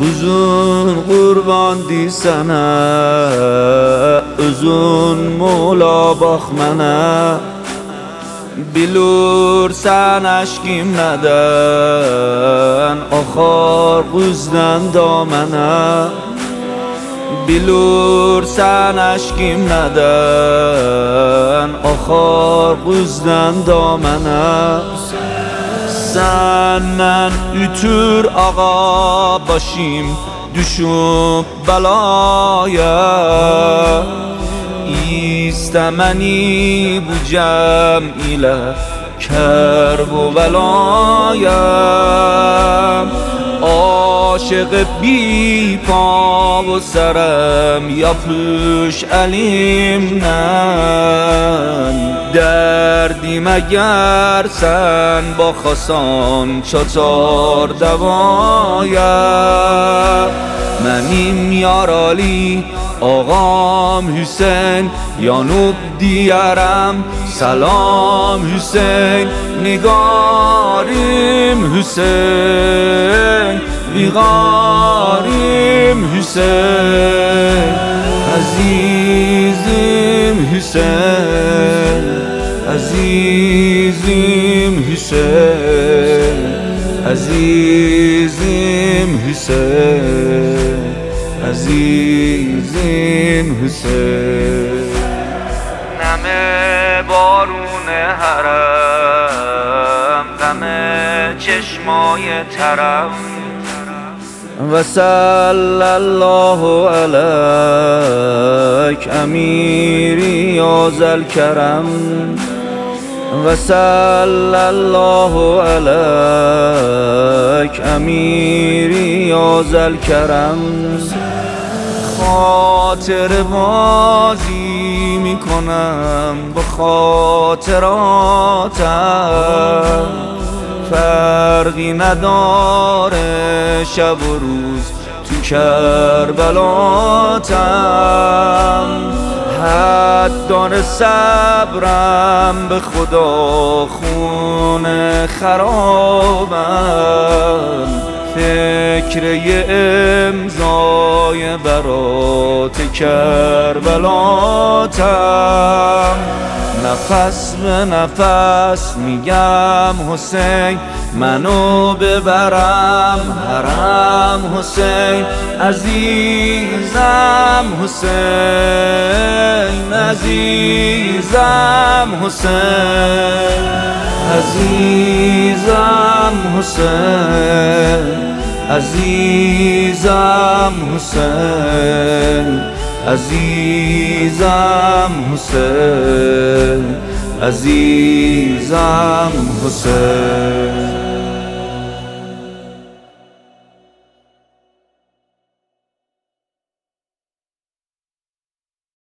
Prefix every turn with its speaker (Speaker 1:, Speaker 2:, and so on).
Speaker 1: uzun qurban desənə, uzun mola bax mənə. Bilursən əşkim nədən axar quzdan damənə. Bilursən əşkim nədən axar quzdan damənə. Səndən ütür ağa başım düşüb bəlaya. İstəməni bu cəm ilə kərb و بلایا. عاشق بی پا و سرم yapış əlimdən. Dərdim əgər sən baxasan çatar dəvaya. Mənim yaralı ağam Hüseyn yanıb diyərəm salam Hüseyn. Nigarim Hüseyn bigarim Hüseyn. Azizim Hüseyn azizim Hüseyn azizim Hüseyn azizim Hüseyn. نمه بارون حرم غم چشمای ترم. و صلی الله علیک امیری یا ذوالکرم. و صلی الله علیک امیری یا ذوالکرم. خاطر بازی میکنم با خاطراتم. فرقی نداره شب و روز تو کربلاتم. حد داره صبرم به خدا خون خرابم. فکر یه امضای برات کربلاتم. نفس به نفس میگم حسین منو ببرم حرم حسین. عزیزم حسین عزیزم حسین عزیزم حسین عزیزم حسین عزیزم حسین عزیزم حسین.